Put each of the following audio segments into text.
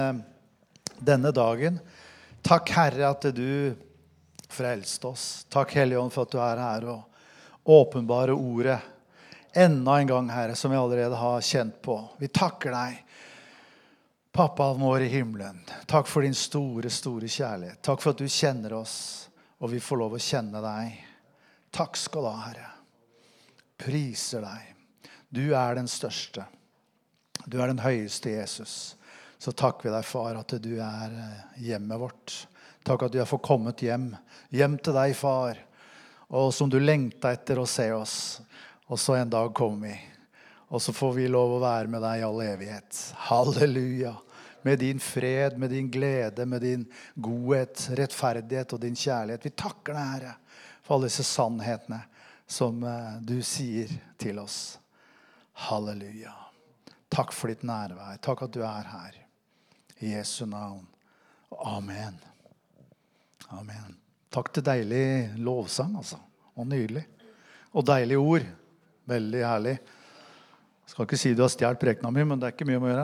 denne dagen. Takk, Herre, at du frelste oss. Takk, Hellige Ånd, for at du her og åpenbare ordet. Enda en gang, Herre, som vi allerede har kjent på. Vi takker deg, Pappa vår i himmelen. Takk for din store, store kjærlighet. Takk for at du kjenner oss, og vi får lov å kjenne deg. Takk skal du ha, Herre. Priser deg. Du den største. Du den høyeste, Jesus. Så takker vi deg, far, at du hjemmet vårt. Takk at du har fått kommet hjem. Hjem til deg, far. Og som du lengter etter å se oss. Og så en dag kommer vi. Og så får vi lov å være med deg i all evighet. Halleluja. Med din fred, med din glede, med din godhet, rettferdighet og din kjærlighet. Vi takker deg, Herre, for alle disse sannhetene som du sier til oss. Halleluja. Takk for ditt nærvær. Takk at du her. I Jesu navn. Amen. Amen. Takk til deilig lovsang, altså. Og nydelig. Og deilig ord. Veldig herlig. Jeg skal ikke si du har stjert prekena mi, men det ikke mye om å gjøre.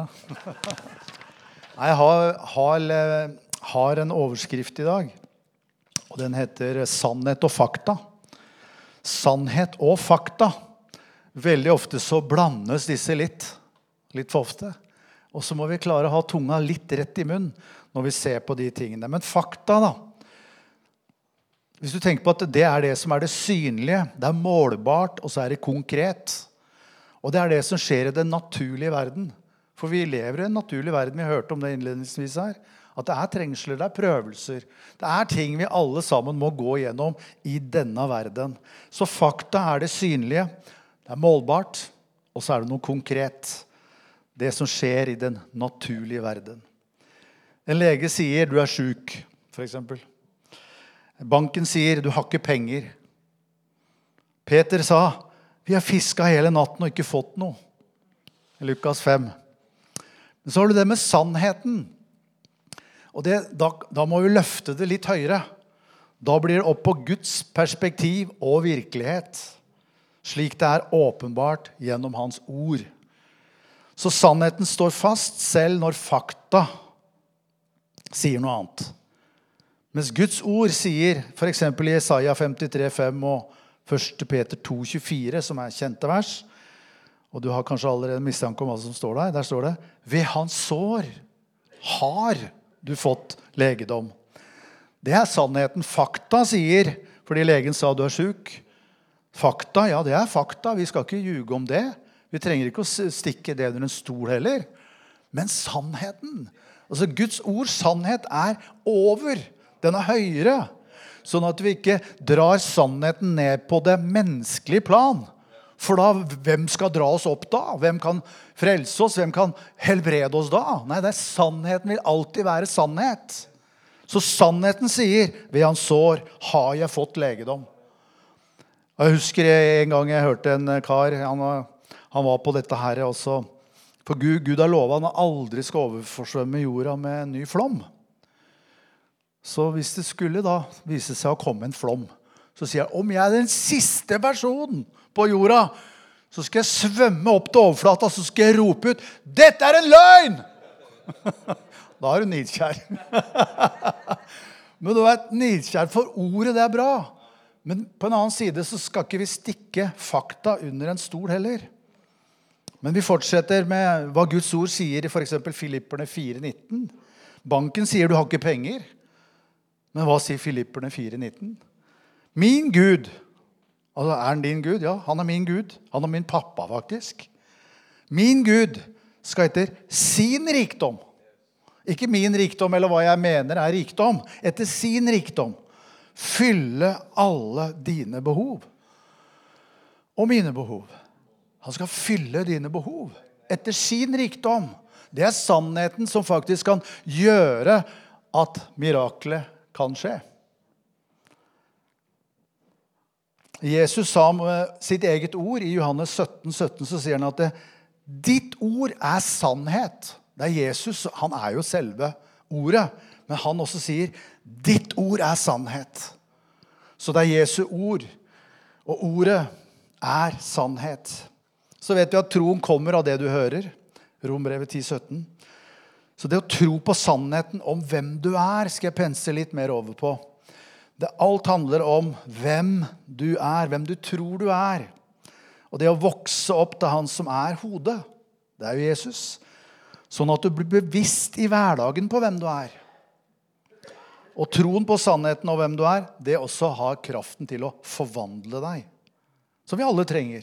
Jeg har en overskrift i dag. Og den heter Sannhet og fakta. Sannhet og fakta. Veldig ofte så blandes disse litt for ofte. Og så må vi klare å ha tunga litt rett i munnen når vi ser på de tingene. Men fakta da. Hvis du tenker på at det det som det synlige, det målbart, og så det konkret. Og det det som skjer i den naturlige verden. For vi lever i en naturlig verden, vi hørte om det innledningsvis her. At det trengsler, det prøvelser. Det ting vi alle sammen må gå gjennom i denne verden. Så fakta det synlige, det målbart, og så det noe konkret. Det som skjer i den naturlige verden. En lege sier du syk, for eksempel. Banken sier du har ikke penger. Peter sa vi har fisket hele natten og ikke fått noe. I Lukas 5. Men så har du det med sannheten. Og da må vi løfte det litt høyere. Da blir det opp på Guds perspektiv og virkelighet. Slik det åpenbart gjennom hans ord. Så sannheten står fast selv når fakta sier noe annet. Mens Guds ord sier, for eksempel i Jesaja 53,5 og 1. Peter 2,24, som kjente vers, og du har kanskje allerede mistanke om hva som står der står det, ved hans sår har du fått legedom. Det sannheten. Fakta sier, fordi legen sa du syk. Fakta, ja det fakta, vi skal ikke ljuge om det. Vi trenger ikke å stikke det under en stol heller. Men sannheten, altså Guds ord, sannhet over. Den høyere. Sånn at vi ikke drar sannheten ned på det menneskelige plan. For da, hvem skal dra oss opp da? Hvem kan frelse oss? Hvem kan helbrede oss da? Nei, sannheten vil alltid være sannhet. Så sannheten sier, ved hans sår har jeg fått legedom. Jeg husker en gang jeg hørte en kar, han var på dette her også. For Gud har lovet han aldri skal overforsvømme jorda med en ny flom. Så hvis det skulle da vise seg å komme en flom, så sier jeg, om jeg den siste personen på jorda, så skal jeg svømme opp til overflata, så skal jeg rope ut, dette en løgn! Da du nidkjær. Men du vet, nidkjær for ordet, det bra. Men på en annen side så skal ikke vi stikke fakta under en stol heller. Men vi fortsetter med hva Guds ord sier i for eksempel Filipperne 4,19. Banken sier du har ikke penger. Men hva sier Filipperne 4,19? Min Gud, altså han din Gud? Ja, han min Gud. Han min pappa faktisk. Min Gud skal etter sin rikdom. Ikke min rikdom eller hva jeg mener rikdom. Etter sin rikdom. Fylle alle dine behov. Og mine behov. Han skal fylle dine behov. Etter sin rikdom. Det sannheten som faktisk kan gjøre at miraklet kan skje. Jesus sa med sitt eget ord i Johannes 17,17 så sier han at ditt ord sannhet. Det Jesus, han jo selve ordet, men han også sier ditt ord sannhet. Så det Jesu ord, og ordet sannhet. Så vet vi at troen kommer av det du hører. Rombrevet 10,17. Så det å tro på sannheten om hvem du skal jeg pense litt mer over på. Alt handler om hvem du hvem du tror du Og det å vokse opp til han som hodet, det jo Jesus. Sånn at du blir bevisst i hverdagen på hvem du Og troen på sannheten om hvem du det også har kraften til å forvandle deg. Som vi alle trenger.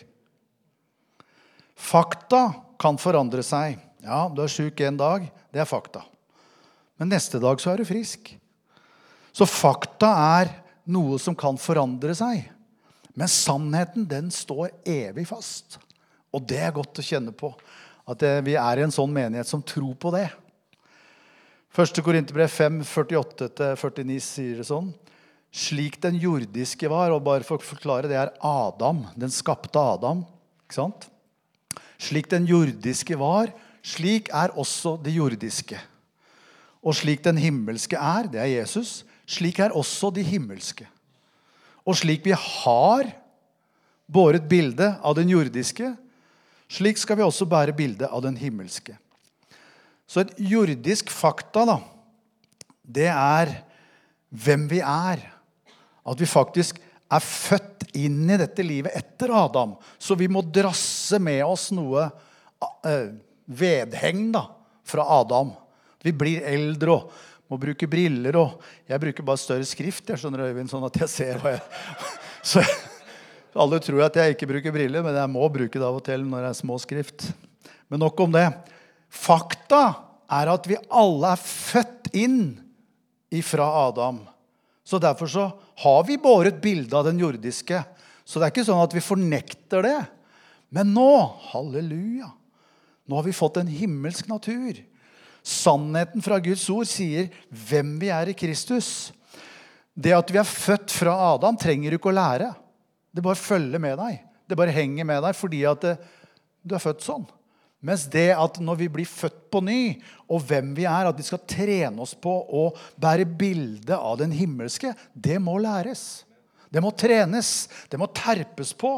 Fakta kan forandre seg. Ja, du syk en dag, det fakta. Men neste dag så du frisk. Så fakta noe som kan forandre seg. Men sannheten, den står evig fast. Og det godt å kjenne på. At vi i en sånn menighet som tror på det. 1. Korinterbrev 5, 48-49 sier det sånn. Slik den jordiske var, og bare for å forklare, det Adam, den skapte Adam. Ikke sant? Slik den jordiske var, slik også det jordiske. Og slik den himmelske det Jesus, slik også de himmelske. Og slik vi har båret bilde av den jordiske, slik skal vi også bære bilde av den himmelske. Så et jordisk fakta da, det hvem vi At vi faktisk født inn i dette livet etter Adam. Så vi må drasse med oss noe vedheng da, fra Adam. Vi blir eldre og må bruke briller. Og jeg bruker bare større skrift, jeg skjønner Øyvind, sånn at jeg ser hva Så alle tror at jeg ikke bruker briller, men jeg må bruke det av og til når det små skrift. Men nok om det. Fakta at vi alle født inn ifra Adam. Så derfor så har vi båret bilde av den jordiske. Så det ikke sånn at vi fornekter det. Men nå, halleluja, nå har vi fått en himmelsk natur. Sannheten fra Guds ord sier hvem vi i Kristus. Det at vi født fra Adam trenger du ikke å lære. Det bare følger med deg. Det bare henger med deg fordi at du født sånn. Mens det at når vi blir født på ny, og hvem vi at vi skal trene oss på å bære bilde av den himmelske, det må læres. Det må trenes. Det må terpes på.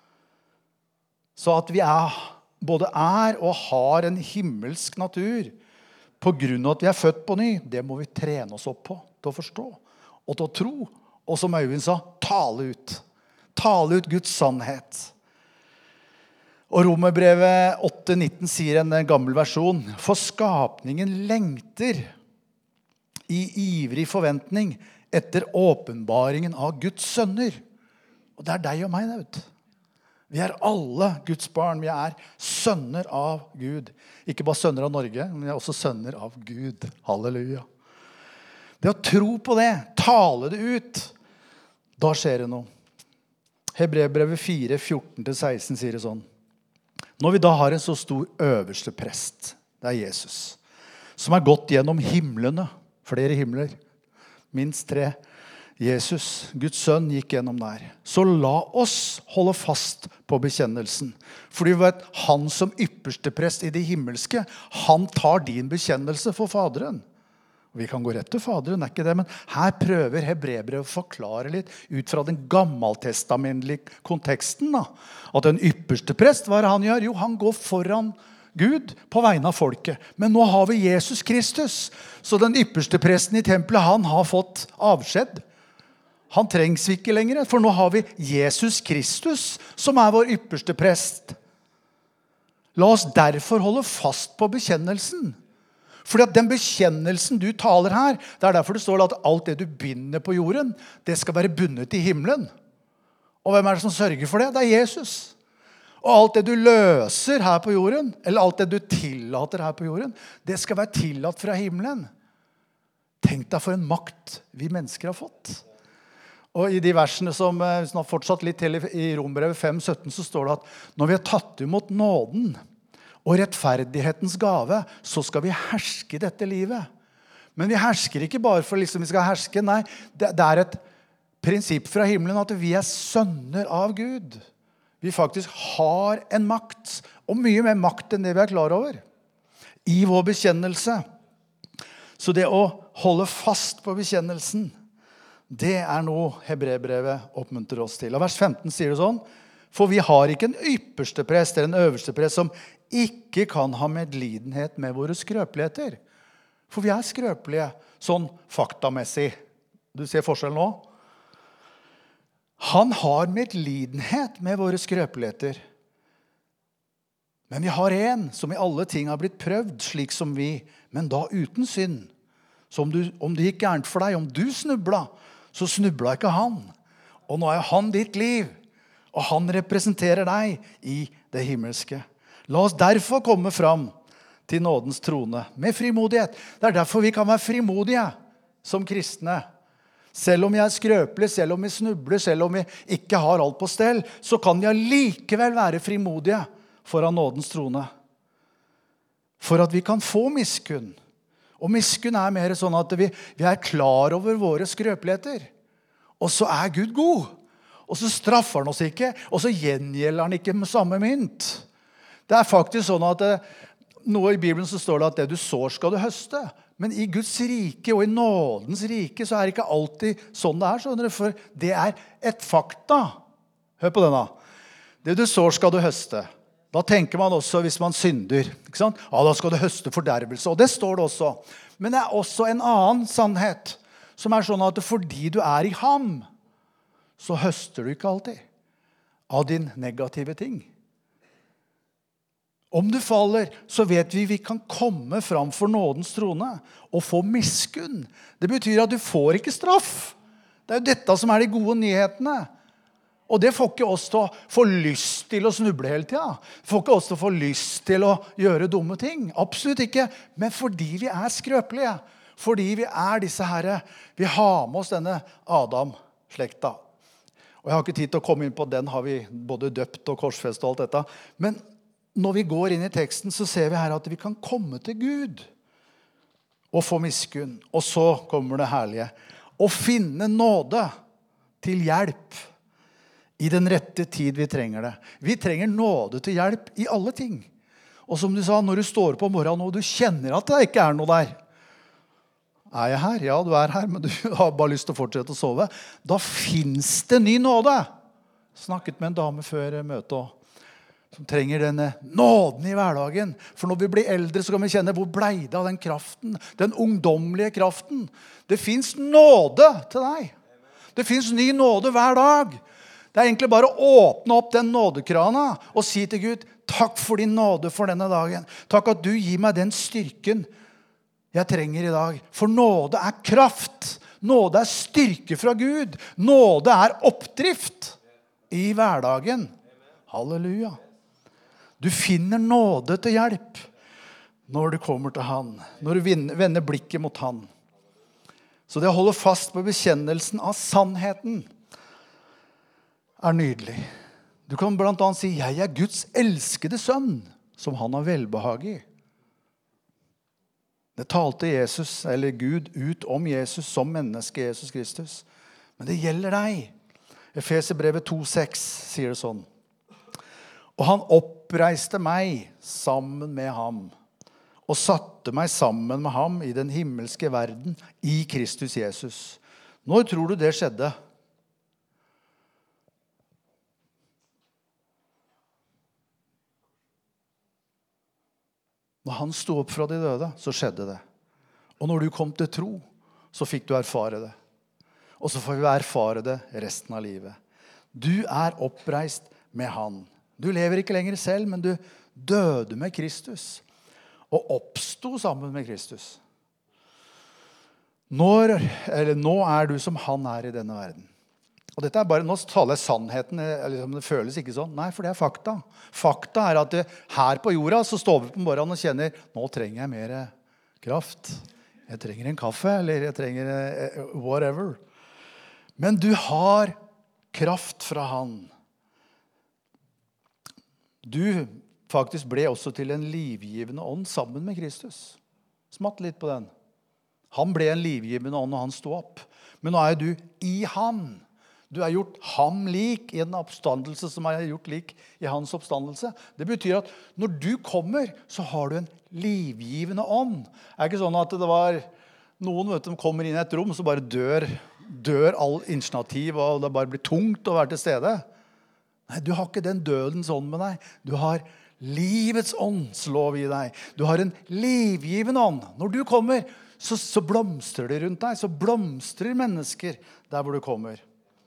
Så at vi både og har en himmelsk natur, på grunn av at vi født på ny, det må vi trene oss opp på, til å forstå, og til å tro. Og som Øyvind sa, tale ut. Tale ut Guds sannhet. Og Romerbrevet 8:19 sier en gammel versjon, for skapningen lengter i ivrig forventning etter åpenbaringen av Guds sønner. Og det deg og meg, det vet du. Vi alle Guds barn, vi sønner av Gud. Ikke bare sønner av Norge, men vi også sønner av Gud. Halleluja. Det å tro på det, tale det ut, da skjer det noe. Hebreerbrevet 4, 14-16 sier det sånn. Når vi da har en så stor øverste prest, det Jesus, som gått gjennom himlene, flere himler, minst 3, Jesus, Guds sønn, gikk gjennom der. Så la oss holde fast på bekjennelsen. Fordi vi vet, han som ypperste prest i det himmelske, han tar din bekjennelse for Faderen. Vi kan gå rett til Faderen, ikke det, men her prøver Hebreerbrevet å forklare litt ut fra den gammeltestamentlige konteksten. Da. At den ypperste prest, hva han gjør? Jo, han går foran Gud på vegne av folket. Men nå har vi Jesus Kristus. Så den ypperste presten i tempelet, han har fått avskjed. Han trengs ikke lenger, for nå har vi Jesus Kristus, som vår ypperste prest. La oss derfor holde fast på bekjennelsen. Fordi at den bekjennelsen du taler her, det derfor det står at alt det du binder på jorden, det skal være bundet i himmelen. Og hvem det som sørger for det? Det Jesus. Og alt det du løser her på jorden, eller alt det du tillater her på jorden, det skal være tillatt fra himmelen. Tenk deg for en makt vi mennesker har fått. Og i de versene som har fortsatt litt til i Romerbrevet 5:17, så står det at når vi har tatt imot nåden og rettferdighetens gave, så skal vi herske i dette livet. Men vi hersker ikke bare for liksom vi skal herske, nei, det et prinsipp fra himmelen at vi sønner av Gud. Vi faktisk har en makt, og mye mer makt enn det vi klar over, i vår bekjennelse. Så det å holde fast på bekjennelsen, det noe Hebreerbrevet oppmuntrer oss til. Og vers 15 sier det sånn, for vi har ikke en ypperste prest eller en øverste prest som ikke kan ha medlidenhet med våre skrøpeligheter. For vi skrøpelige, sånn faktamessig. Du ser forskjellen nå? Han har medlidenhet med våre skrøpeligheter. Men vi har en som i alle ting har blitt prøvd, slik som vi, men da uten synd. Så om det gikk gærent for deg, om du snubla, så snubla ikke han. Og nå han ditt liv, og han representerer deg i det himmelske. La oss derfor komme fram til nådens trone med frimodighet. Det derfor vi kan være frimodige som kristne. Selv om vi skrøpelige, selv om vi snubler, selv om vi ikke har alt på stell, så kan vi allikevel være frimodige foran nådens trone. For at vi kan få miskunn. Og miskunn mer sånn at vi klar over våre skrøpeligheter. Og så Gud god. Og så straffer han oss ikke, og så gjengjelder han ikke med samme mynt. Det faktisk sånn at noe i Bibelen så står det at det du sår skal du høste. Men i Guds rike og i nådens rike så det ikke alltid sånn det skjønner du, for det et fakta. Hør på denne. Det du sår skal du høste. Da tenker man også hvis man synder, ikke sant? Ja, da skal du høste fordervelse, og det står det også. Men det også en annen sannhet, som sånn at fordi du i ham, så høster du ikke alltid av din negative ting. Om du faller, så vet vi kan komme fram for nådens trone og få miskunn. Det betyr at du får ikke straff. Det jo dette som de gode nyhetene. Og det får ikke oss til å få lyst til å snuble hele tiden. Det får ikke oss til å få lyst til å gjøre dumme ting. Absolutt ikke. Men fordi vi skrøpelige. Fordi vi disse herre. Vi har med oss denne Adam-slekta. Og jeg har ikke tid til å komme inn på den, har vi både døpt og korsfest og alt dette. Men når vi går inn i teksten, så ser vi her at vi kan komme til Gud og få miskunn. Og så kommer det herlige. Å finne nåde til hjelp i den rette tid vi trenger det. Vi trenger nåde til hjelp i alle ting. Og som du sa, når du står på morgenen og du kjenner at det ikke noe der, jeg her? Ja, du her, men du har bare lyst til å fortsette å sove. Da finnes det ny nåde. Snakket med en dame før møtet også, som trenger denne nåden i hverdagen. For når vi blir eldre, så kan vi kjenne hvor ble det av den kraften, den ungdommelige kraften. Det finnes nåde til deg. Det finnes ny nåde hver dag. Det egentlig bare å åpne opp den nådekrana og si til Gud, takk for din nåde for denne dagen. Takk at du gir meg den styrken jeg trenger i dag. For nåde kraft. Nåde styrke fra Gud. Nåde oppdrift i hverdagen. Halleluja. Du finner nåde til hjelp når du kommer til han. Når du vender blikket mot han. Så det å holde fast på bekjennelsen av sannheten nydelig. Du kan blant annet si, jeg Guds elskede sønn, som han har velbehag i. Det talte Jesus, eller Gud, ut om Jesus som menneske, Jesus Kristus. Men det gjelder deg. Efeserbrevet 2,6 sier det sånn. Og han oppreiste meg sammen med ham, og satte meg sammen med ham i den himmelske verden, i Kristus Jesus. Når tror du det skjedde? Når han stod opp fra de døde, så skjedde det. Og når du kom til tro, så fikk du erfare det. Og så får vi erfare det resten av livet. Du oppreist med han. Du lever ikke lenger selv, men du døde med Kristus. Og oppstod sammen med Kristus. Nå du som han i denne verden. Og dette bare, nå taler jeg sannheten, det føles ikke sånn. Nei, for det fakta. Fakta at her på jorda så står vi på morgenen og kjenner, nå trenger jeg mer kraft. Jeg trenger en kaffe, eller jeg trenger whatever. Men du har kraft fra han. Du faktisk ble også til en livgivende ånd sammen med Kristus. Smatt litt på den. Han ble en livgivende ånd når han stod opp. Men nå du i han. Du gjort ham lik i en oppstandelse som gjort lik i hans oppstandelse. Det betyr at når du kommer, så har du en livgivende ånd. Det ikke sånn at det var noen som kommer inn i et rom, så bare dør all initiativ, og det bare blir tungt å være til stede. Nei, du har ikke den dødens ånd med deg. Du har livets åndslov i deg. Du har en livgivende ånd. Når du kommer, så blomstrer det rundt deg. Så blomstrer mennesker der hvor du kommer.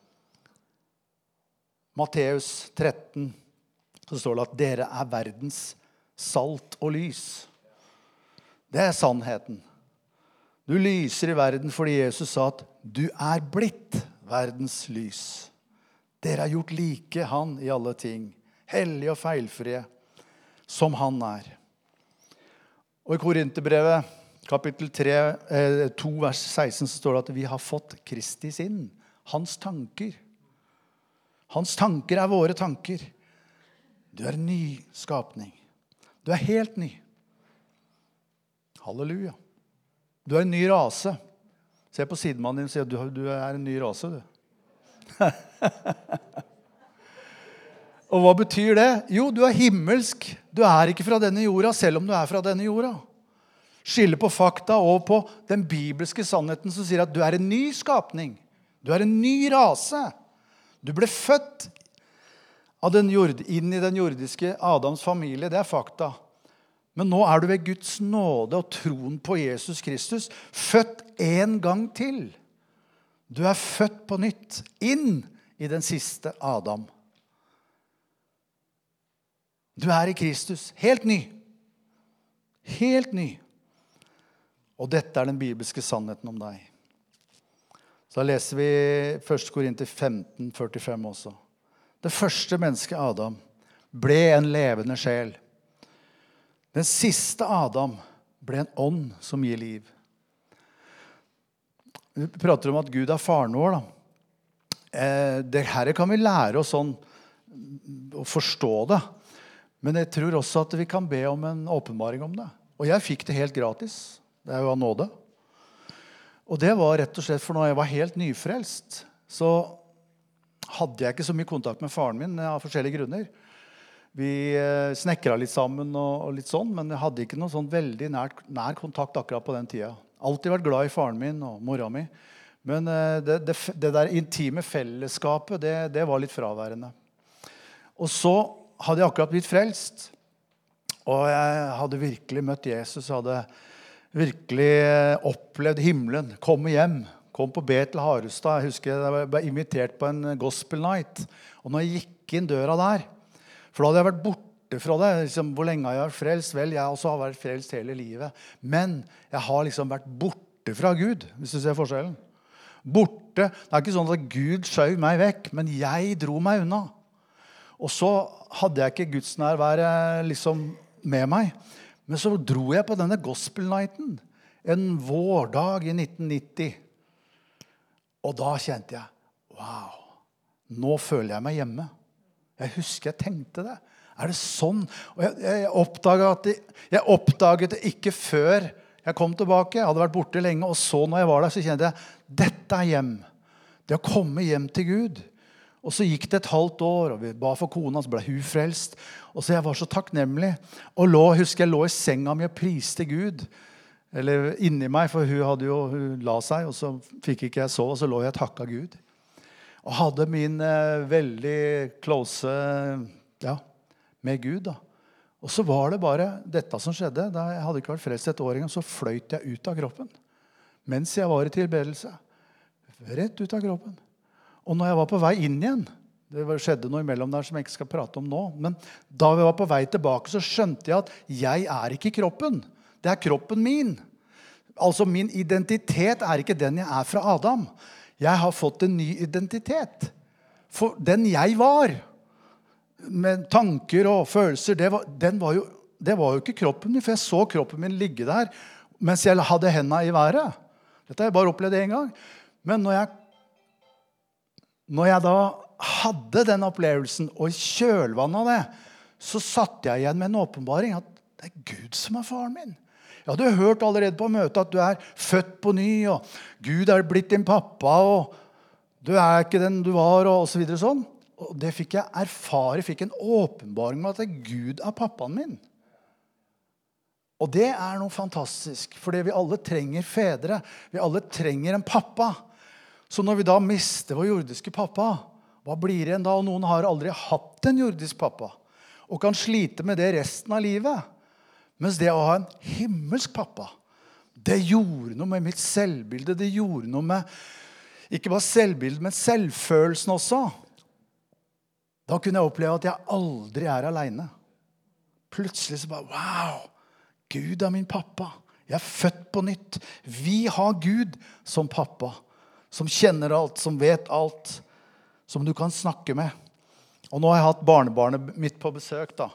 Matteus 13, så står det at dere er verdens salt og lys. Det er sannheten. Du lyser i verden fordi Jesus sa at du er blitt verdens lys. Dere har gjort like han i alle ting, hellige og feilfrie, som han er. Og i Korinterbrevet, kapittel 2, vers 16, så står det at vi har fått Kristi sinn, hans tanker. Hans tanker er våre tanker. Du er en ny skapning. Du er helt ny. Halleluja. Du er en ny rase. Se på sidemannen din og si at du er en ny rase, du. Og hva betyr det? Jo, du er himmelsk. Du er ikke fra denne jorda, selv om du er fra denne jorda. Skille på fakta og på den bibelske sannheten som sier at du er en ny skapning. Du er en ny rase. Du ble født inn i den jordiske Adams familie. Det er fakta. Men nå er du ved Guds nåde og troen på Jesus Kristus født en gang til. Du er født på nytt, inn i den siste Adam. Du er i Kristus, helt ny. Helt ny. Og dette er den bibelske sannheten om deg. Så leser vi 1. Korinter 15, 45 også. Det første mennesket, Adam, ble en levende sjel. Den siste Adam ble en ånd som gir liv. Vi prater om at Gud er faren vår. Det her kan vi lære oss sånn, å forstå det. Men jeg tror også at vi kan be om en åpenbaring om det. Og jeg fikk det helt gratis. Det er jo av nåde. Og det var rett og slett for når jeg var helt nyfrelst, så hadde jeg ikke så mye kontakt med faren min av forskjellige grunner. Vi snekret litt sammen og litt sånn, men jeg hadde ikke noe sånn veldig nær kontakt akkurat på den tida. Alltid vært glad i faren min og mora mi. Men det der intime fellesskapet, det var litt fraværende. Og så hadde jeg akkurat blitt frelst. Og jeg hadde virkelig møtt Jesus, hadde virkelig opplevd himmelen, komme hjem, kom på Betel Harestad. Jeg husker jeg ble invitert på en gospel night. Og når jeg gikk inn døra der, for da hadde jeg vært borte fra det, liksom, hvor lenge har jeg vært frelst? Vel, jeg også har vært frelst hele livet. Men jeg har liksom vært borte fra Gud, hvis du ser forskjellen. Borte, det er ikke sånn at Gud skjøv meg vekk, men jeg dro meg unna. Og så hadde jeg ikke Guds nærvær liksom med meg. Men så dro jeg på denne gospel nighten en vårdag i 1990. Og da kjente jeg, wow, nå føler jeg meg hjemme. Jeg husker jeg tenkte det. Er det sånn? Og jeg oppdaget det ikke før jeg kom tilbake. Jeg hadde vært borte lenge, og så når jeg var der, så kjente jeg, dette er hjem. Det å komme hjem til Gud. Og så gikk det et halvt år, og vi ba for kona, så ble hun frelst. Og så jeg var så takknemlig. Og husker jeg lå i senga mi og priste Gud. Eller inni meg, for hun la seg, og så fikk ikke jeg sove, og så lå jeg og takket Gud. Og hadde min veldig close, med Gud da. Og så var det bare dette som skjedde. Da jeg hadde ikke vært frelst et år engang, så fløyt jeg ut av kroppen. Mens jeg var i tilbedelse. Rett ut av kroppen. Og når jeg var på vei inn igjen, det skjedde noe imellom der som jeg ikke skal prate om nå, men da vi var på vei tilbake, så skjønte jeg at jeg er ikke kroppen. Det er kroppen min. Altså min identitet er ikke den jeg er fra Adam. Jeg har fått en ny identitet. For den jeg var, med tanker og følelser, det var jo ikke kroppen min, for jeg så kroppen min ligge der, mens jeg hadde hendene i været. Dette har jeg bare opplevd en gang. Men når jeg da hadde den opplevelsen, og i kjølvannet av det, så satt jeg igjen med en åpenbaring at det er Gud som er faren min. Jeg hadde hørt allerede på møtet at du er født på ny, og Gud er blitt din pappa, og du er ikke den du var, og så videre sånn. Og det fikk jeg erfare, fikk en åpenbaring med at Gud er pappaen min. Og det er noe fantastisk, fordi vi alle trenger fedre. Vi alle trenger en pappa. Så når vi da mister vår jordiske pappa, hva blir det igjen da? Og noen har aldri hatt en jordisk pappa, og kan slite med det resten av livet. Mens det å ha en himmelsk pappa, Det gjorde noe med mitt selvbilde. Det gjorde noe med, ikke bare selvbildet, men selvfølelsen også. Da kunne jeg oppleve at jeg aldri alene. Plutselig så bare, wow, Gud min pappa. Jeg født på nytt. Vi har Gud som pappa, som kjenner alt, som vet alt, som du kan snakke med. Og nå har jeg hatt barnebarnet mitt på besøk da.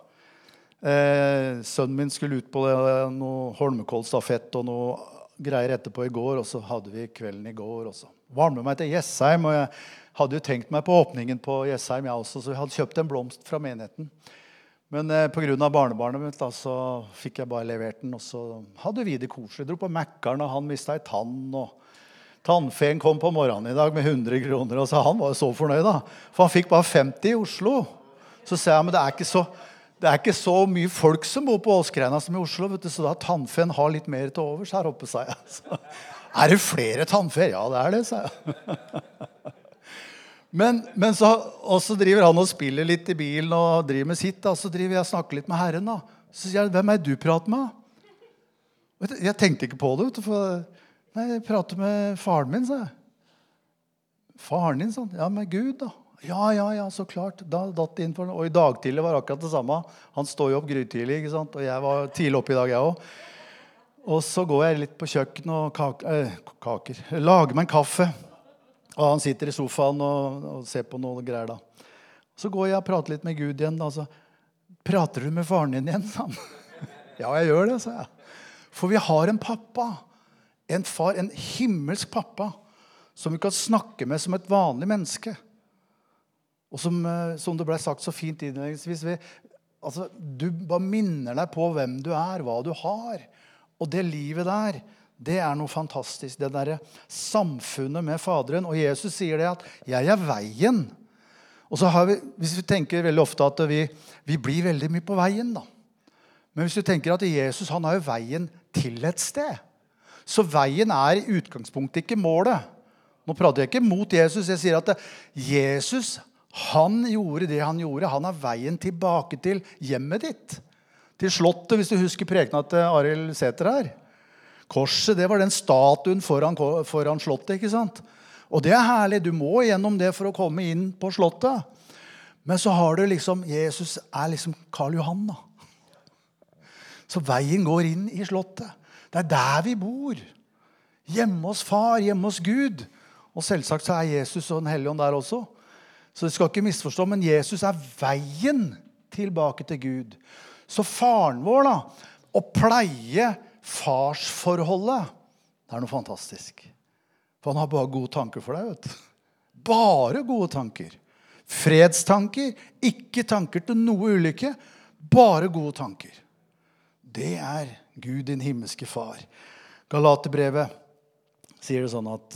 Sønnen min skulle ut på noe Holmenkollstafett og noe greier etterpå i går, og så hadde vi kvelden i går også. Var med meg til Jessheim, og jeg hadde jo tenkt meg på åpningen på Jessheim jeg også, så jeg hadde kjøpt en blomst fra menigheten. Men på grunn av barnebarnet mitt da, så fikk jeg bare levert den, og så hadde vi det koselig. Jeg dro på Mækkern, og han mistet en tann, og tannfeen kom på morgenen i dag med 100 kroner, og så han var jo så fornøyd da. For han fikk bare 50 i Oslo. Så sa jeg, men det er ikke så mye folk som bor på Åskreina som i Oslo, vet du, så da tannfeen har litt mer til overs her oppe, sa jeg. Så, det flere tannfeer? Ja, det det, sa jeg. Men så, og så driver han og spiller litt i bilen og driver med sitt, da. Så driver jeg og snakker litt med Herren da. Så sier jeg, hvem du prater med? Jeg tenkte ikke på det, vet du, for nei, jeg prater med faren min, sa jeg. Faren din, sånn. Ja, med Gud da. Ja, så klart. Da datt det inn for det. Og i dag tidlig var akkurat det samme. Han står jo opp grytidlig, ikke sant? Og jeg var tidlig oppe i dag, jeg også. Og så går jeg litt på kjøkken og kaker. Lager meg en kaffe. Og han sitter i sofaen og ser på noe greier da. Så går jeg og prater litt med Gud igjen da. Så, prater du med faren din igjen? Sa han. Ja, jeg gjør det, sa jeg. For vi har en pappa. En far, en himmelsk pappa. Som vi kan snakke med som et vanlig menneske. Og som det ble sagt så fint innledningsvis, altså, du bare minner deg på hvem du hva du har. Og det livet der, det noe fantastisk. Det der samfunnet med Faderen. Og Jesus sier det at jeg veien. Og så har vi, hvis vi tenker veldig ofte at vi blir veldig mye på veien da. Men hvis du tenker at Jesus, han har jo veien til et sted. Så veien i utgangspunktet ikke målet. Nå prater jeg ikke mot Jesus. Jeg sier at Jesus, han gjorde det han gjorde. Han har veien tilbake til hjemmet ditt. Til slottet, hvis du husker prekenen til Arild Sæther her. Korset, det var den statuen foran slottet, ikke sant? Og det herlig, du må gjennom det for å komme inn på slottet. Men så har du liksom, Jesus liksom Karl Johan da. Så veien går inn i slottet. Det der vi bor. Hjemme hos far, hjemme hos Gud. Og selvsagt så Jesus og den hellige ånd der også. Så det skal ikke misforstå, men Jesus veien tilbake til Gud. Så faren vår da, å pleie farsforholdet, det noe fantastisk. For han har bare gode tanker for deg, vet du. Bare gode tanker. Fredstanker, ikke tanker til noe ulykke, bare gode tanker. Det Gud, din himmelske far. Galaterbrevet sier det sånn at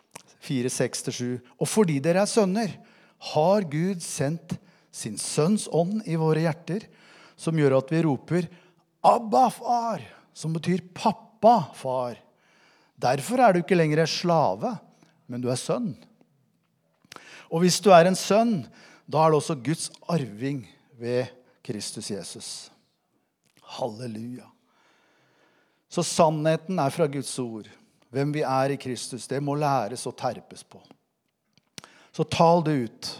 4:6-7. Og fordi dere sønner, har Gud sendt sin sønns ånd i våre hjerter, som gjør at vi roper Abba, far, som betyr pappa, far. Derfor du ikke lenger slave, men du sønn. Og hvis du en sønn, da det også Guds arving ved Kristus Jesus. Halleluja. Så sannheten fra Guds ord. Hvem vi i Kristus, det må læres og terpes på. Så tal det ut.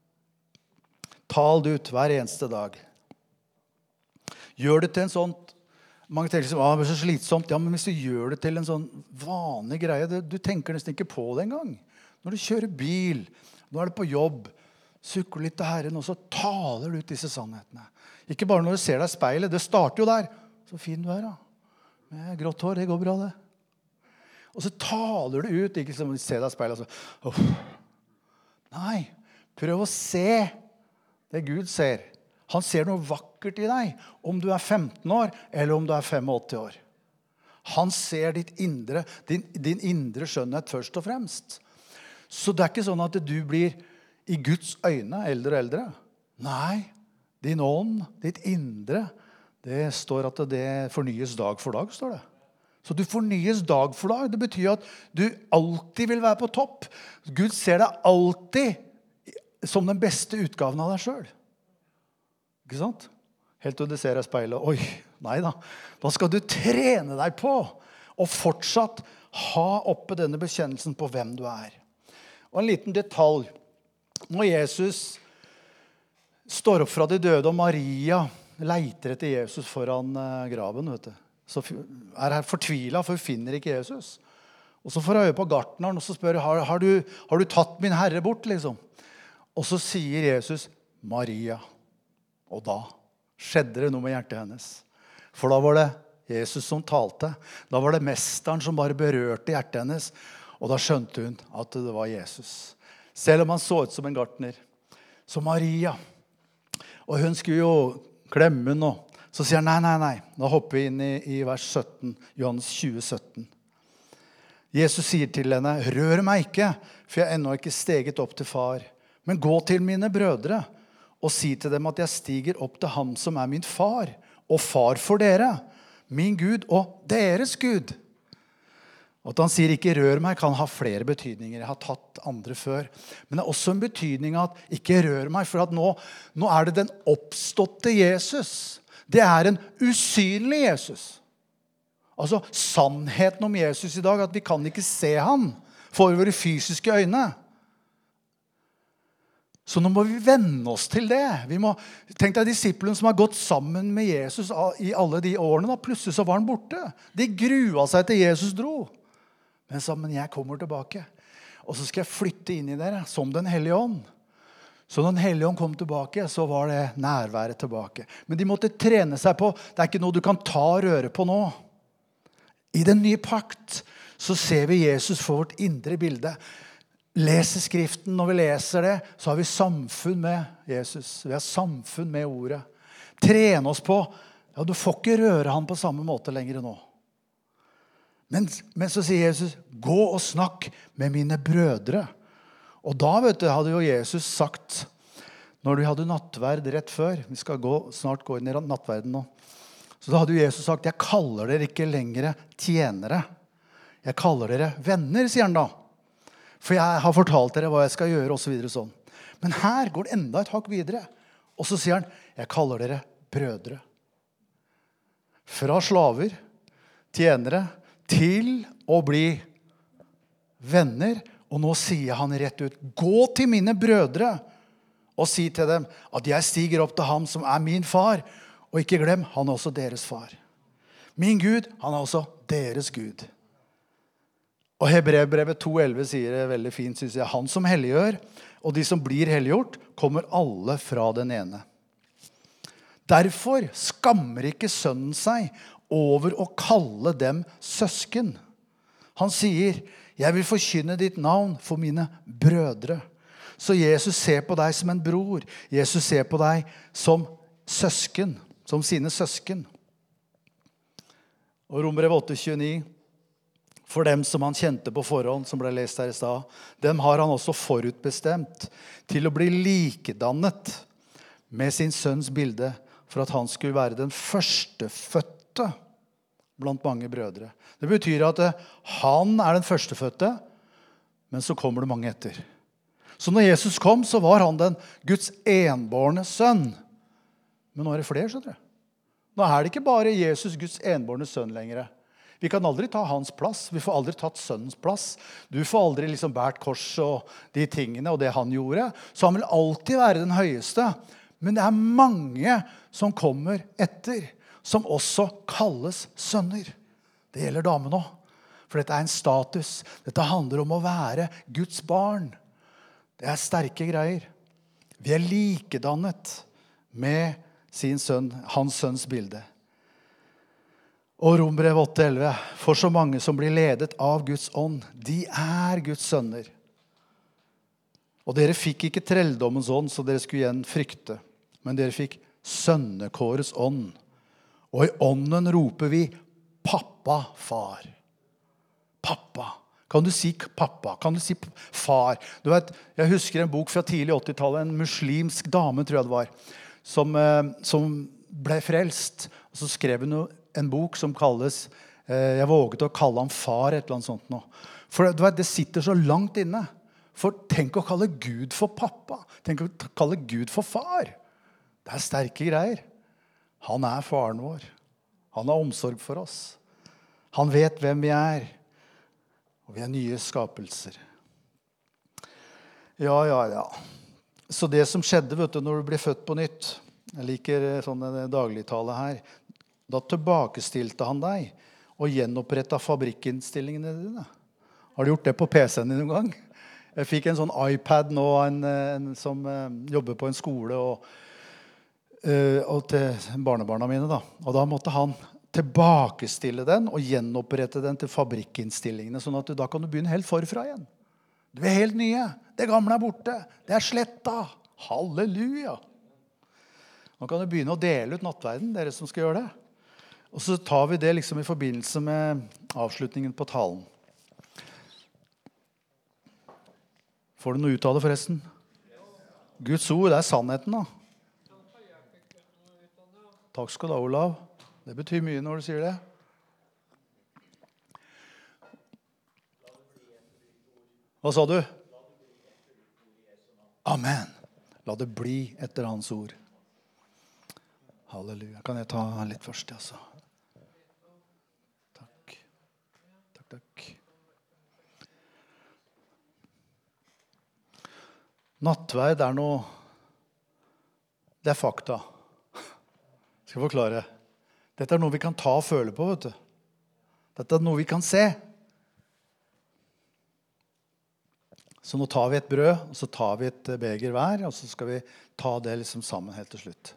Tal det ut hver eneste dag. Gjør det til en sånn, mange tenker liksom, det så slitsomt. Ja, men hvis du gjør det til en sånn vanlig greie, du tenker nesten ikke på det en gang. Når du kjører bil, nå det på jobb, sukler litt til Herren, og så taler du ut disse sannhetene. Ikke bare når du ser deg i speilet, det starter jo der. Så fin du da. Med grått hår, det går bra det. Og så taler du ut, ikke som du ser deg i speilet, så, nei, prøv å se det Gud ser. Han ser noe vakkert i deg, om du 15 år, eller om du 85 år. Han ser ditt indre, din indre skjønnhet først og fremst. Så det ikke sånn at du blir i Guds øyne eldre og eldre. Nei, din ånd, ditt indre, det står at det fornyes dag for dag, står det. Så du fornyes dag for dag. Det betyr at du alltid vil være på topp. Gud ser deg alltid som den beste utgaven av deg selv. Ikke sant? Helt til du ser deg i speilet. Oi, nei da. Da skal du trene deg på og fortsatt ha oppe denne bekjennelsen på hvem du er. Og en liten detalj. Når Jesus står opp fra de døde, og Maria leiter etter Jesus foran graven, vet du, så er hun fortvilet, for hun finner ikke Jesus. Og så får hun øye på gartneren, og så spør hun, har du tatt min herre bort, liksom? Og så sier Jesus, Maria. Og da skjedde det noe med hjertet hennes. For da var det Jesus som talte. Da var det mesteren som bare berørte hjertet hennes. Og da skjønte hun at det var Jesus. Selv om han så ut som en gartner. Så Maria. Og hun skulle jo klemme henne. Så sier han, nei. Da hopper vi inn i vers 17. Johannes 20:17. Jesus sier til henne, rør meg ikke, for jeg er ennå ikke steget opp til far. Men gå til mine brødre og si til dem at jeg stiger opp til ham som er min far, og far for dere, min Gud og deres Gud. Og at han sier ikke rør meg kan ha flere betydninger. Jeg har tatt andre før. Men det er også en betydning at ikke rør meg, for at nå er det den oppståtte Jesus. Det er en usynlig Jesus. Altså sannheten om Jesus i dag, at vi kan ikke se han for våre fysiske øyne. Så nå må vi venne oss til det. Tenk deg disiplene som har gått sammen med Jesus i alle de årene. Da. Plutselig så var han borte. De grua seg til Jesus dro. Men sa, men jeg kommer tilbake. Og så skal jeg flytte inn i dere som den hellige ånd. Så når den hellige ånd kom tilbake, så var det nærværet tilbake. Men de måtte trene seg på. Det er ikke noe du kan ta og røre på nå. I den nye pakt så ser vi Jesus for vårt indre bilde. Leser skriften, når vi leser det, så har vi samfunn med Jesus. Vi har samfunn med ordet. Trene oss på. Ja, du får ikke røre han på samme måte lenger nå. Men så sier Jesus, gå og snakk med mine brødre. Og da, hadde jo Jesus sagt, når de hadde nattverd rett før, vi skal snart gå inn i nattverden nå, så da hadde jo Jesus sagt, jeg kaller dere ikke lenger tjenere. Jeg kaller dere venner, sier han da. For jeg har fortalt dere hva jeg skal gjøre, og så videre sånn. Men her går det enda et hakk videre. Og så sier han, jeg kaller dere brødre. Fra slaver, tjenere, til å bli venner. Og nå sier han rett ut, gå til mine brødre og si til dem at jeg stiger opp til ham som er min far. Og ikke glem, han er også deres far. Min Gud, han er også deres Gud. Og Hebreerbrevet 2:11 sier det veldig fint, synes jeg. Han som helliggjør, og de som blir helliggjort, kommer alle fra den ene. Derfor skammer ikke sønnen seg over å kalle dem søsken. Han sier, jeg vil forkynne ditt navn for mine brødre. Så Jesus ser på deg som en bror. Jesus ser på deg som søsken, som sine søsken. Og Romerbrevet 8:29, for dem som han kjente på forhånd, som ble lest her i stad, dem har han også forutbestemt til å bli likedannet med sin sønns bilde, for at han skulle være den førstefødte blant mange brødre. Det betyr at han er den førstefødte, men så kommer det mange etter. Så når Jesus kom, så var han den Guds enbårne sønn. Men nå er det flere, skjønner du. Nå er det ikke bare Jesus, Guds enbårne sønn lenger. Vi kan aldri ta hans plass. Vi får aldri tatt sønnens plass. Du får aldri liksom bært kors og de tingene og det han gjorde. Så han vil alltid være den høyeste. Men det er mange som kommer etter, som også kalles sønner. Det gjelder damen også. For dette er en status. Dette handler om å være Guds barn. Det er sterke greier. Vi er likedannet med sin sønn, hans sønns bilde. Og Romerbrevet 8:11, for så mange som blir ledet av Guds ånd, de er Guds sønner. Og dere fikk ikke trelldommens ånd, så dere skulle igjen frykte. Men dere fikk sønnekårets ånd. Og i ånden roper vi, pappa, far. Pappa. Kan du si pappa? Kan du si far? Du vet, jeg husker en bok fra tidlig 80-tallet, en muslimsk dame, tror jeg det var, som ble frelst. Og så skrev hun en bok som kalles, jeg våget å kalle ham far, et eller annet sånt nå. For du vet, det sitter så langt inne. For tenk å kalle Gud for pappa. Tenk å kalle Gud for far. Det er sterke greier. Han er faren vår. Han har omsorg for oss. Han vet hvem vi er, og vi er nye skapelser. Ja. Så det som skjedde, vet du, når du ble født på nytt, jeg liker sånne dagligtale her, da tilbakestilte han deg og gjenopprettet fabrikkinnstillingene dine. Har du gjort det på PC-en din noen gang? Jeg fikk en sånn iPad nå, en som jobber på en skole, og til barnebarna mine da. Og da måtte han tilbakestille den og gjenopprette den til fabrikkinnstillingene, sånn at da kan du begynne helt forfra igjen. Du er helt nye. Det gamle er borte. Det er sletta. Halleluja. Nå kan du begynne å dele ut nattverden, dere som skal gjøre det. Og så tar vi det liksom i forbindelse med avslutningen på talen. Får du noe ut av det forresten? Guds ord, det er sannheten da. Takk skal du ha, Olav. Det betyr mye når du sier det. Hva sa du? Amen. La det bli etter hans ord. Halleluja. Kan jeg ta litt først, altså? Takk. Nattverd er noe, det er fakta. Skal jeg forklare. Dette er noe vi kan ta og føle på, vet du. Dette er noe vi kan se. Så nå tar vi et brød, og så tar vi et beger hver, og så skal vi ta det liksom sammen helt til slutt.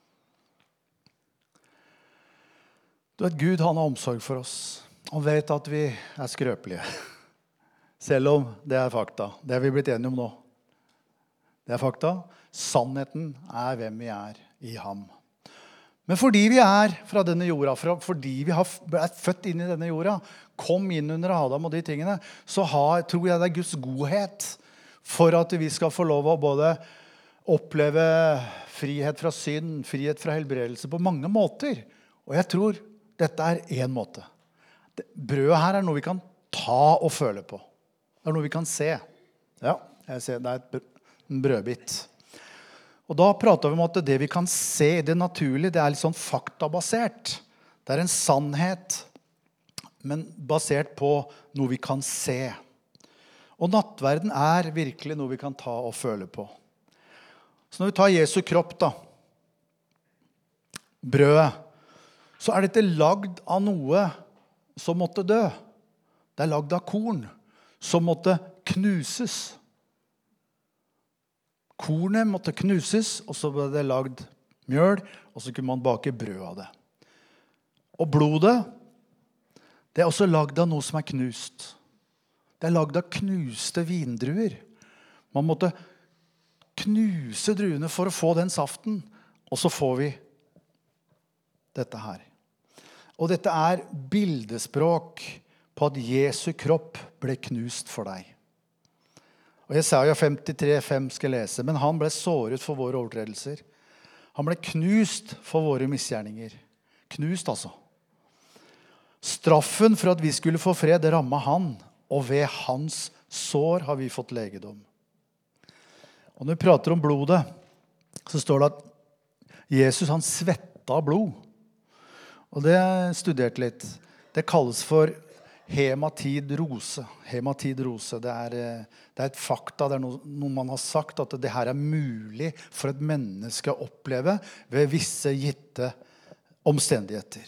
Du vet, Gud han har omsorg for oss. Han vet at vi er skrøpelige. Selv om det er fakta. Det har vi blitt enige om nå. Det er fakta. Sannheten er hvem vi er i ham. Men fordi vi er fra denne jorda, fordi vi er født inn i denne jorda, kom inn under Adam og de tingene, så tror jeg det er Guds godhet for at vi skal få lov å både oppleve frihet fra synd, frihet fra helbredelse på mange måter. Og jeg tror dette er en måte. Brødet her er noe vi kan ta og føle på. Det er noe vi kan se. Ja, jeg ser, det er en brødbit. Og da prater vi om at det vi kan se, det naturlige, det er litt sånn faktabasert. Det er en sannhet, men basert på noe vi kan se. Og nattverden er virkelig noe vi kan ta og føle på. Så når vi tar Jesu kropp da, brødet, så er dette lagd av noe som måtte dø. Det er lagd av korn som måtte knuses. Kornet måtte knuses, og så ble det lagd mjøl, og så kunne man bake brød av det. Og blodet, det er også lagd av noe som er knust. Det er lagd av knuste vindruer. Man måtte knuse druene for å få den saften, og så får vi dette her. Og dette er bildespråk på at Jesu kropp ble knust for deg. Og Jesaja 53:5 skal jeg lese. Men han ble såret for våre overtredelser. Han ble knust for våre misgjerninger. Knust altså. Straffen for at vi skulle få fred rammet han, og ved hans sår har vi fått legedom. Og når vi prater om blodet, så står det at Jesus han svetta blod. Og det studerte litt. Det kalles for hematidrose. Hematidrose, det er et fakta, det er noe man har sagt, at det her er mulig for et menneske å oppleve ved visse gitte omstendigheter.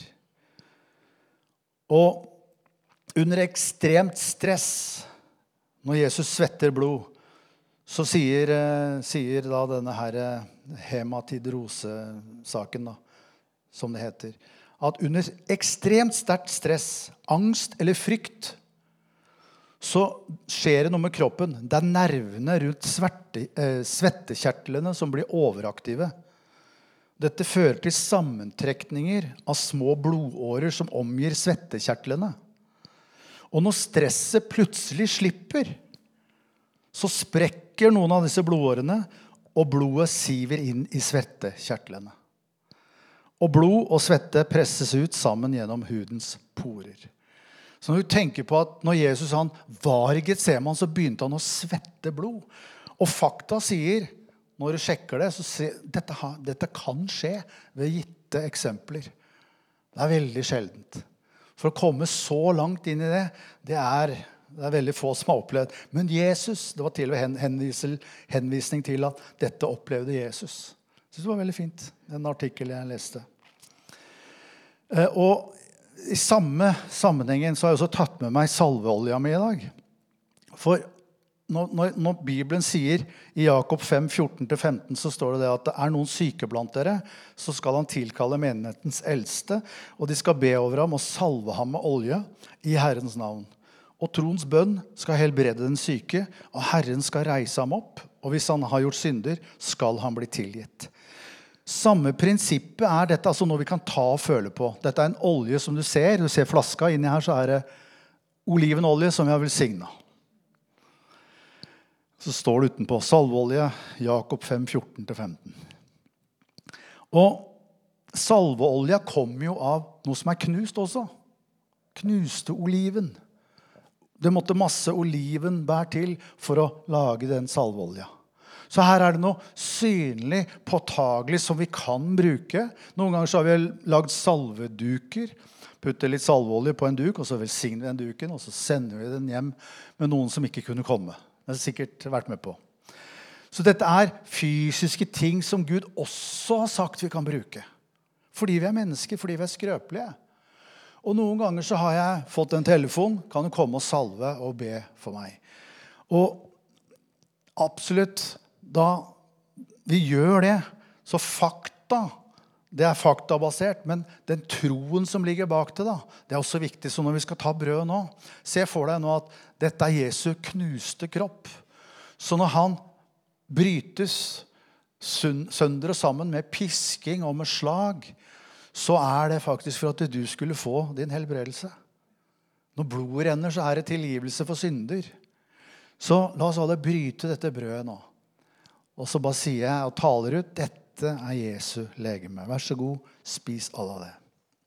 Og under ekstremt stress, når Jesus svetter blod, så sier da denne her hematidrose-saken da, som det heter, at under ekstremt sterkt stress, angst eller frykt, så skjer det noe med kroppen. Det er nervene rundt svettekjertlene som blir overaktive. Dette fører til sammentrekninger av små blodårer som omgir svettekjertlene. Og når stresset plutselig slipper, så sprekker noen av disse blodårene, og blodet siver inn i svettekjertlene. Og blod og svette presses ut sammen gjennom hudens porer. Så når du tenker på at når Jesus han var i Getseman, så begynte han å svette blod. Og fakta sier, når du sjekker det, så dette kan skje ved gitte eksempler. Det er veldig sjeldent. For å komme så langt inn i det, det er veldig få som har opplevd. Men Jesus, det var til og med henvisning til at dette opplevde Jesus. Jeg synes det var veldig fint, den artikkelen jeg leste. Og i samme sammenhengen så har jeg også tatt med meg salveolja mi i dag. For når Bibelen sier i Jakob 5, 14-15, så står det at det er noen syke blant dere, så skal han tilkalle menighetens eldste, og de skal be over ham og salve ham med olje i Herrens navn. Og troens bønn skal helbrede den syke, og Herren skal reise ham opp, og hvis han har gjort synder, skal han bli tilgitt. Samme prinsippet er dette, altså noe vi kan ta og føle på. Dette er en olje som du ser flaska inni her, så er det olivenolje som vi har velsignet. Så står det utenpå salveolje, Jakob 5, 14-15. Og salveolja kommer jo av noe som er knust også. Knuste oliven. Det måtte masse olivenbær til for å lage den salveolja. Så her er det noe synlig, påtagelig som vi kan bruke. Noen ganger så har vi lagd salveduker. Putter litt salveolje på en duk, og så velsigner vi den duken, og så sender vi den hjem med noen som ikke kunne komme. Det har sikkert vært med på. Så dette er fysiske ting som Gud også har sagt vi kan bruke. Fordi vi er mennesker, fordi vi er skrøpelige. Og noen ganger så har jeg fått en telefon, kan du komme og salve og be for meg. Og absolutt, da vi gjør det, så fakta, det er faktabasert, men den troen som ligger bak det da, det er også viktig. Så når vi skal ta brød nå, se for deg nå at dette er Jesu knuste kropp. Så når han brytes sønder og sammen med pisking og med slag, så er det faktisk for at du skulle få din helbredelse. Når blodet renner, så er det tilgivelse for synder. Så la oss alle bryte dette brødet nå. Og så bare sier jeg og taler ut, dette er Jesu legeme. Vær så god, spis alle av det.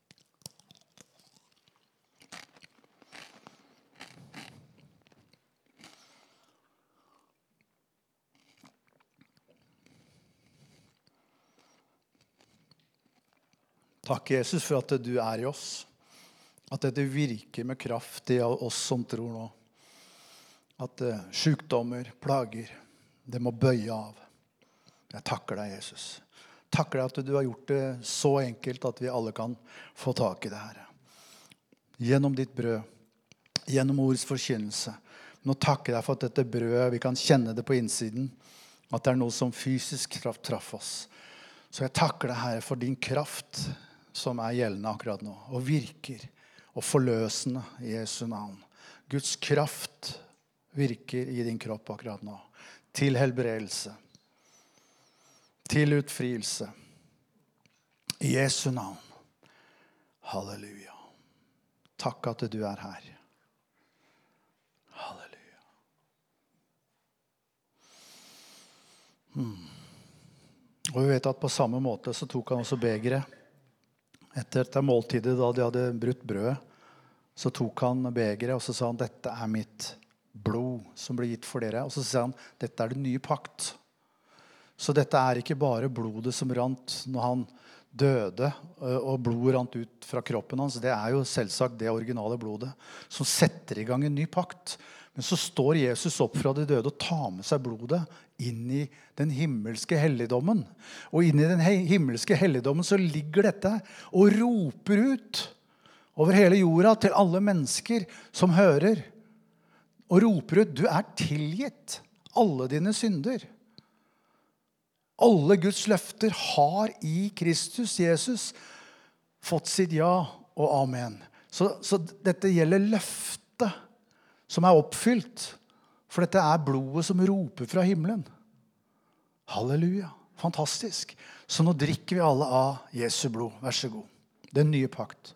Takk, Jesus, for at du er i oss. At du virker med kraft i oss som tror nå. At sykdommer, plager, det må bøye av. Jeg takker deg, Jesus. Takker deg at du har gjort det så enkelt at vi alle kan få tak i det her. Gjennom ditt brød, gjennom ordets forkynnelse. Nå takker jeg for at dette brødet, vi kan kjenne det på innsiden, at det er noe som fysisk traff oss. Så jeg takker deg, Herre, for din kraft som er gjeldende akkurat nå, og virker, og forløsende i Jesu navn. Guds kraft virker i din kropp akkurat nå, til helbredelse, til utfrielse, i Jesu navn. Halleluja. Takk at du er her. Halleluja. Og vi vet at på samme måte så tok han også begeret. Etter dette måltidet, da de hadde brutt brødet, så tok han begeret, og så sa han, dette er mitt blod som blir gitt for dere. Og så sa han, dette er det nye pakt. Så dette er ikke bare blodet som rant når han døde, og blodet rant ut fra kroppen hans. Det er jo selvsagt det originale blodet som setter i gang en ny pakt. Men så står Jesus opp fra de døde og tar med seg blodet inn i den himmelske helligdommen. Og inn i den himmelske helligdommen så ligger dette og roper ut over hele jorda til alle mennesker som hører. Og roper ut, du er tilgitt alle dine synder. Alle Guds løfter har i Kristus Jesus fått sitt ja og amen. Så dette gjelder løftet som er oppfylt. For dette er blodet som roper fra himmelen. Halleluja. Fantastisk. Så nå drikker vi alle av Jesu blod. Vær så god. Den nye pakt.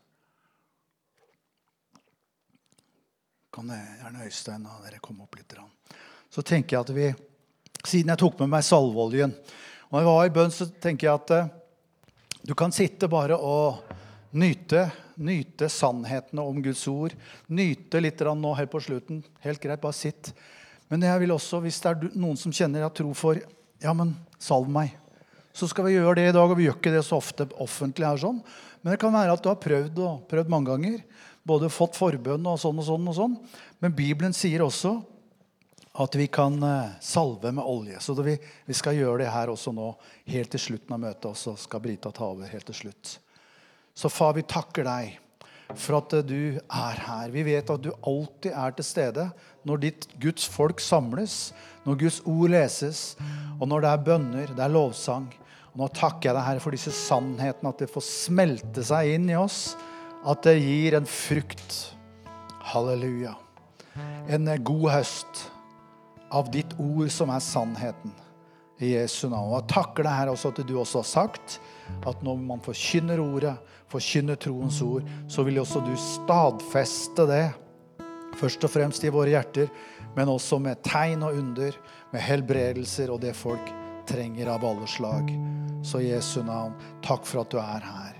Kan jeg gjerne Øystein og dere komme opp litt? Så tenker jeg at vi, siden jeg tok med meg salveoljen, og jeg var i bønn, så tenker jeg at du kan sitte bare og nyte sannhetene om Guds ord. Nyte litt nå helt på slutten. Helt greit, bare sitt. Men jeg vil også, hvis det er noen som kjenner jeg tror for, ja, men salv meg. Så skal vi gjøre det i dag, og vi gjør ikke det så ofte offentlig her sånn. Men det kan være at du har prøvd mange ganger. både fått forbønn og sånn og sånn og sånn. Men Bibelen sier også at vi kan salve med olje. Så vi skal gjøre det her også nå, helt til slutten av møtet, og så skal Brita ta over helt til slutt. Så far, vi takker deg for at du her. Vi vet at du alltid til stede når ditt Guds folk samles, når Guds ord leses, og når det bønner, det lovsang. Og nå takker jeg deg, Herre, for disse sannhetene, at det får smelte seg inn i oss, at det gir en frukt. Halleluja. En god høst av ditt ord som sannheten. I Jesu navn. Og jeg takker deg, Herre, også at du også har sagt at når man forkynner ordet, forkynner troens ord, så vil også du stadfeste det, først og fremst i våre hjerter, men også med tegn og under, med helbredelser og det folk trenger av alle slag. Så i Jesu navn, takk for at du her.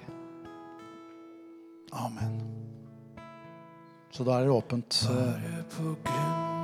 Amen. Så da det åpent.